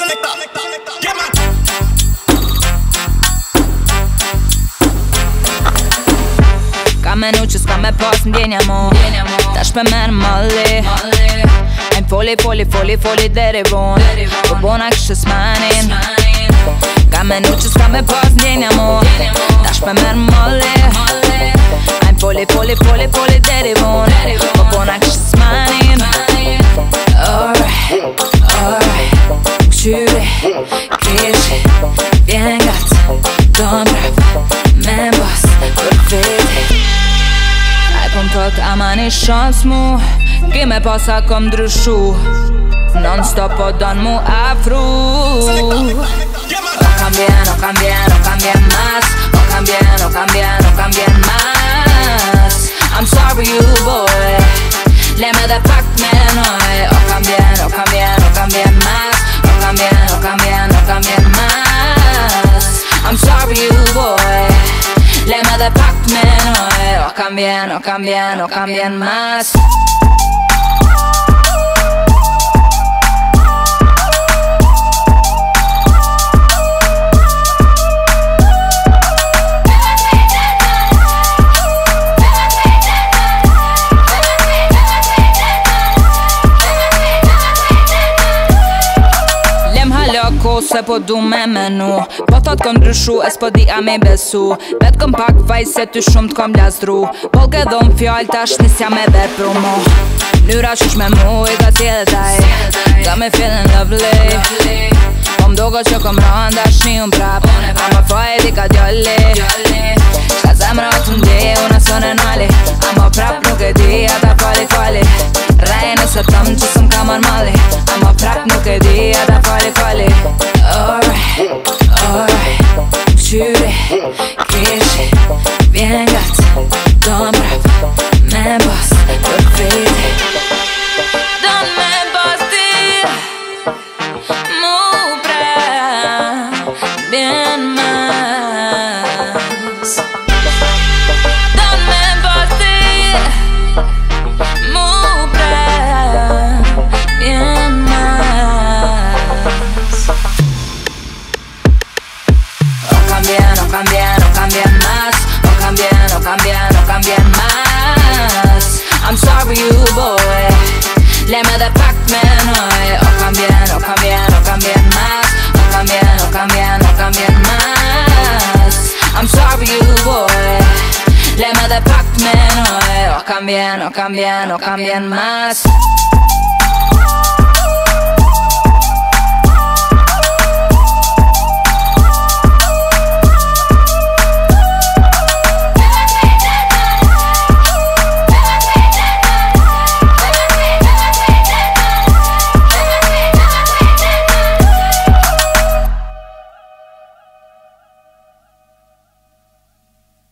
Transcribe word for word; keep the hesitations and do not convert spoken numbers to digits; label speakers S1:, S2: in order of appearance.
S1: Ka me nu që s'ka me pas ndjenja mo Tash pe merë malli Ajm foli, foli, foli, foli deri bon Po bona kështë s'manin Ka me nu që s'ka me pas ndjenja mo Tash pe merë malli Ajm foli, foli, foli, foli deri bon Po bona kështë s'manin Alright, alright Këshyri, kishi Vjen gat, don brap Me mbas, për vete Pëm thot ama një shans mu Ki me pasa kom ndryshu Non stop po don mu afru O kam bien, o kam bien, o kam bien mas O kam bien, o kam bien, o kam bien mas I'm sorry you boy Le me dhe pak menoj O kam bien, o kam bien, o kam bien mas O kam bien, o kam bien, o kam bien mas I'm sorry you boy Le me dhe pak menoj O kam bien, o kam bien, o kam bien mas Loko se po du me menu Po thot kom ndryshu e s'po di a me besu Vet kom pak vaj se ty shumë t'kom blastru Pol ke dhom fjall tash nisja me vepru mo Nyra qysh me mu i ka tjetaj Got me feeling lovely Po mdogo që kom randa shni un prap Ama faj di ka djalli Shka zemra o t'undi una sone nali Ama prap nuk e di ata fali fali Rejnë se tëm që sëm ka marmali Ama prap nuk e di ata fali fali Alright, alright Këshyri, kishi Vjen gat, don brap Me mbas, për vete Don me mbas ti Mu brap Bien mas Don me mbas ti Mu brap Bien mas O kam bien, o kam bien, o kam bien mas O kam bien, o kam bien, o kam bien mas I'm sorry you boy Le me dhe pak menoj O kam bien, o kam bien, o kam bien mas O kam bien, o kam bien, o kam bien mas I'm sorry you boy Le me dhe pak menoj O kam bien, o kam bien, o kam bien mas